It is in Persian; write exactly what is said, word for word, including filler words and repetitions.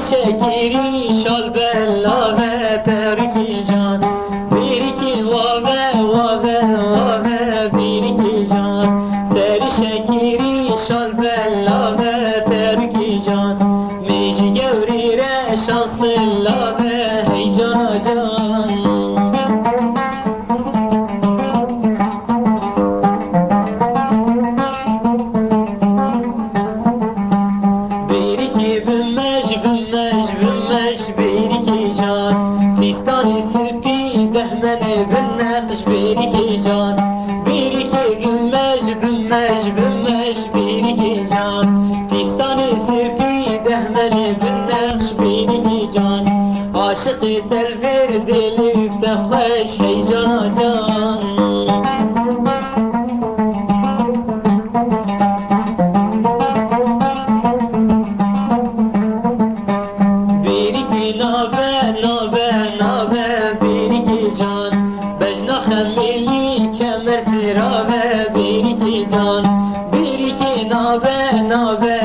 شکری شال بلاوه ترکی جان بیرکی واوه واوه واوه بیرکی جان سری شکری شال بلاوه ترکی جان میجی گوری ره شانس لاوه هی جانا جان بالنقش بيركي جان بيركي بمش بمش بمش بيركي جان فيستاني سربي دهمني بالنقش بيركي جان عاشق تلفير دلي بخش هي جانا جان بيركي نابه نابه نابه بيركي جان خمیلی کمر سراوه بیری کی جان بیری کی نابه نابه